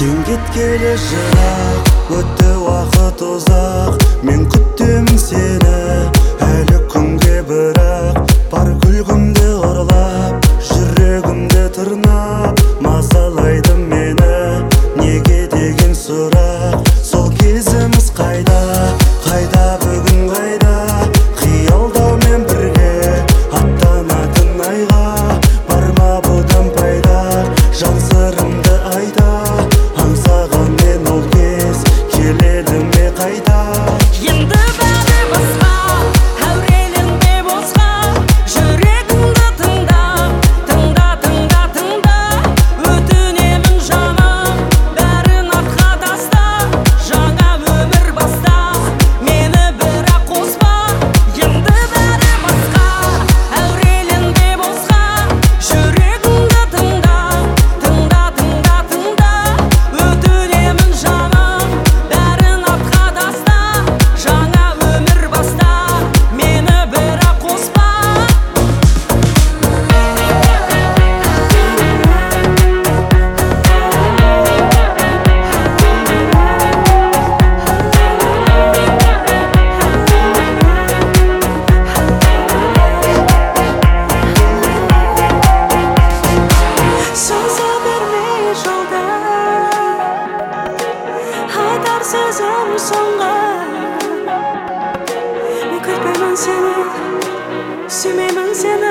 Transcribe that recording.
сен кеткелі жырақ, өтті уақыт ұзақ. Мен күттім сені әлі күнге, бірақ бар күлгімді ұрлап, жүрегімді тырнап мазалайды мені. Неге деген сұрақ, сол кезіміз қайда, қайда бүгін қайда? Қиялдаумен бірге аттанатын айға, бар ма бұдан пайда? Жан сырымды айда, аңсаған мен ол кез келеді ме қайта? Енді бәрі басқа, әуреленбе босқа. Жүрегімді тыңда, тыңда, тыңда, тыңда. Өтінемін жаным, бәрін артқа таста. Жаңа өмір баста, мені бірақ қоспа. Енді бәрі басқа, әуреленбе босқа. Жүрегімді тыңда, тыңда, тыңда, тыңда. Өтінемін жаным, бәрін артқа таста. Жаңа өмір баста, мені бірақ қоспа. Соза берме жолда, айтар сөзім соңғы. Мен күтпеймін сені, сүймеймін сені.